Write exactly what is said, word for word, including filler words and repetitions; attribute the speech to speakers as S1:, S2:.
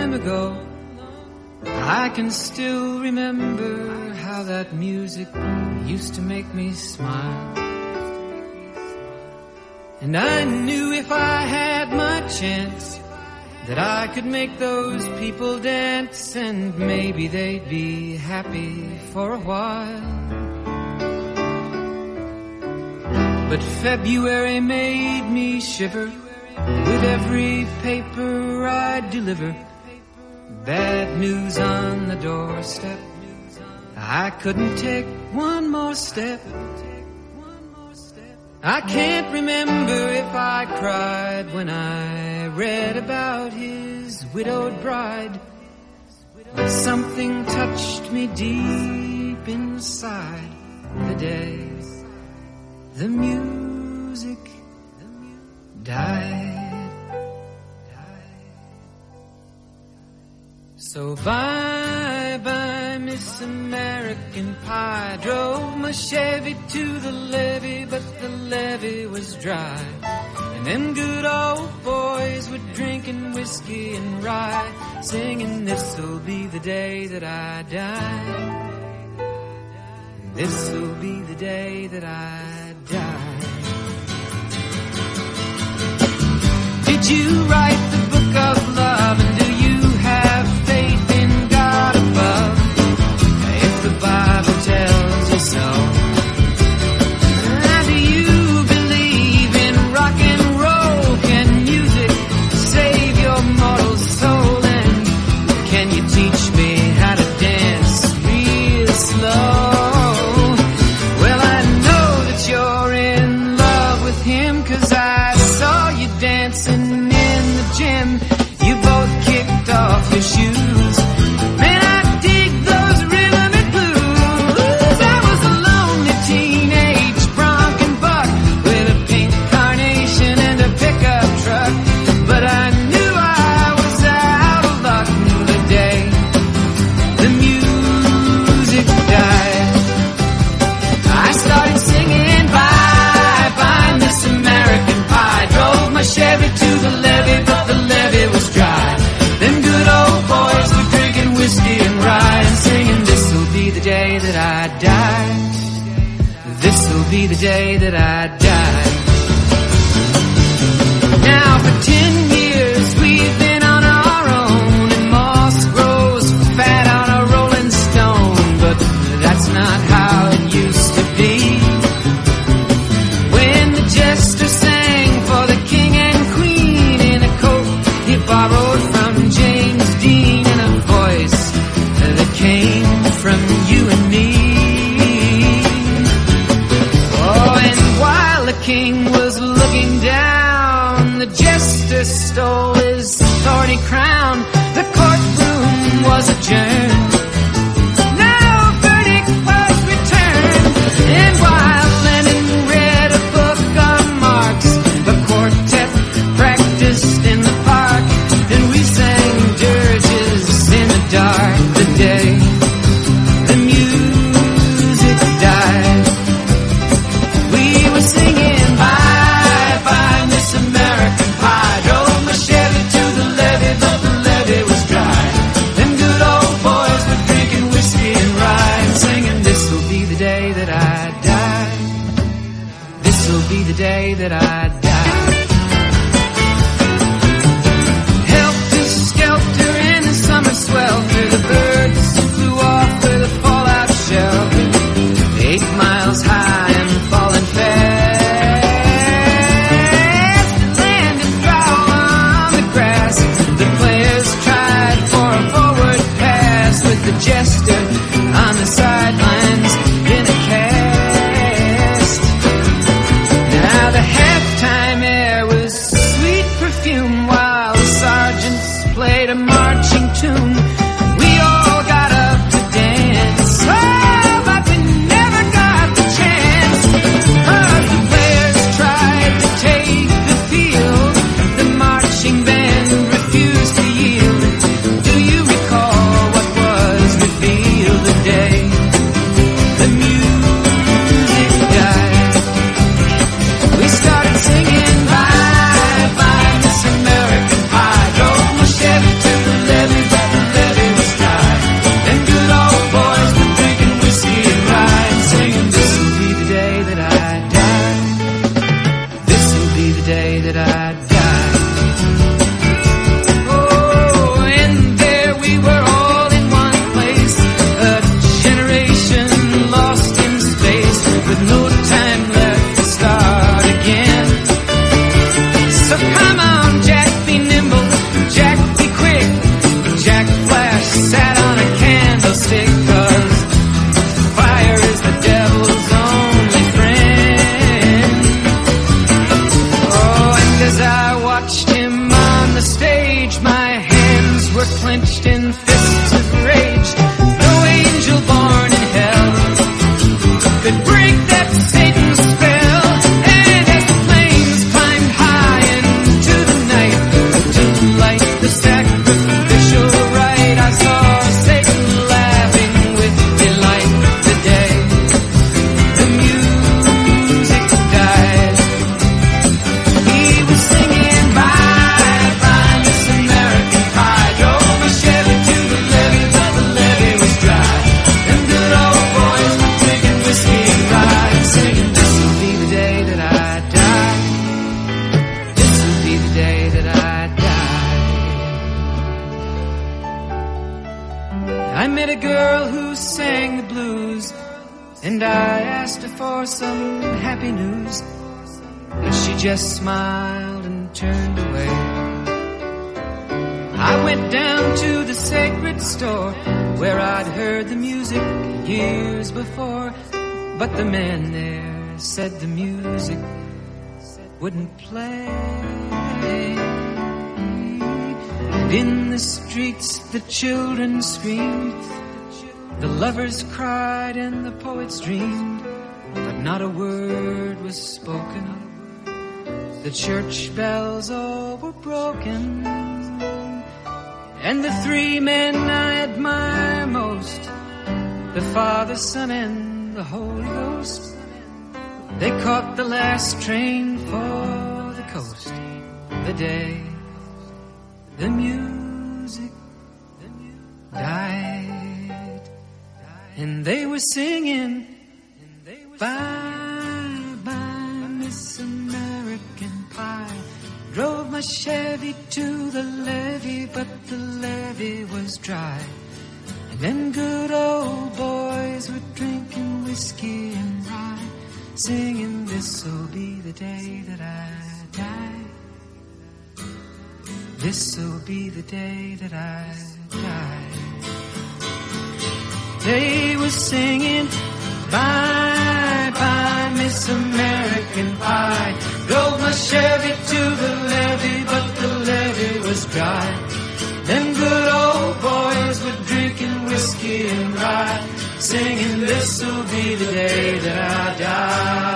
S1: time ago, I can still remember how that music used to make me smile. And I knew if I had my chance that I could make those people dance, and maybe they'd be happy for a while. But February made me shiver with every paper I'd deliver. Bad news on the doorstep, I couldn't take one more step. I can't remember if I cried when I read about his widowed bride, but something touched me deep inside the day the music died. So bye bye Miss American Pie. Drove my Chevy to the levee, but the levee was dry. And them good old boys were drinking whiskey and rye, singing, this'll be the day that I die. This'll be the day that I die. Did you write the book of love, and do you have faith in God above? If the Bible tells you so. Now, do you believe in rock and roll? Can music save your mortal soul? And can you teach me how to dance real slow? Well, I know that you're in love with him, 'cause I saw you dancing in the gym. You both kicked off your shoes. Man, I dig those rhythm and blues. I was a lonely teenage bronc and buck with a pink carnation and a pickup truck, but I knew I was out of luck the day the music died. I started singing bye bye Miss American Pie. Drove my Chevy to the levee, but the levee was dry. Them good old boys were drinking whiskey and rye, and singing, this'll be the day that I die. This'll be the day that I die. Now for ten years we've been on our own, and moss grows fat on a rolling stone, but that's not how it used to be. When the jester sang for the king and queen in a coat he borrowed from James Dean, and a voice that came from you and me. Oh, and while the king was looking down, the jester stole his thorny crown. The courtroom was adjourned. No verdict was returned. And while Lennon read a book on Marx, the quartet practiced in the park, and we sang dirges in the dark the day the music died. We were singing bye bye Miss American Pie. Drove my Chevy to the levee, but the levee was dry. Them good old boys were drinking whiskey and rye, and singing, this'll be the day that I die. the stage, my hands were clenched in fists of rage. No angel born in hell could break that Satan's spell. And as the flames climbed high into the night to light the sacrificial rite, I saw Satan laughing with delight the day the music died. He was singing bye bye Miss American Pie, drove a Chevy to the levee, but the levee was dry. Them good old boys were drinking whiskey and rye, singing, this will be the day that I die. This will be the day that I die. I met a girl who sang the blues, and I asked her for some happy news, but she just smiled and turned away. I went down to the sacred store where I'd heard the music years before, but the man there said the music wouldn't play. And in the streets the children screamed, the lovers cried and the poets dreamed, but not a word was spoken. The church bells all were broken, and the three men I admire most, the Father, Son, and the Holy Ghost, they caught the last train for the coast the day the music died. And they were singing bye bye Miss American Pie, drove my Chevy to the levee, but the levee was dry. And then good old boys were drinking whiskey and rye, singing, this'll be the day that I die. This'll be the day that I die. They were singing bye bye Miss American Pie, drove my Chevy to the levee, but the levee was dry. Them good old boys were drinking whiskey and rye, singing, this'll be the day that I die.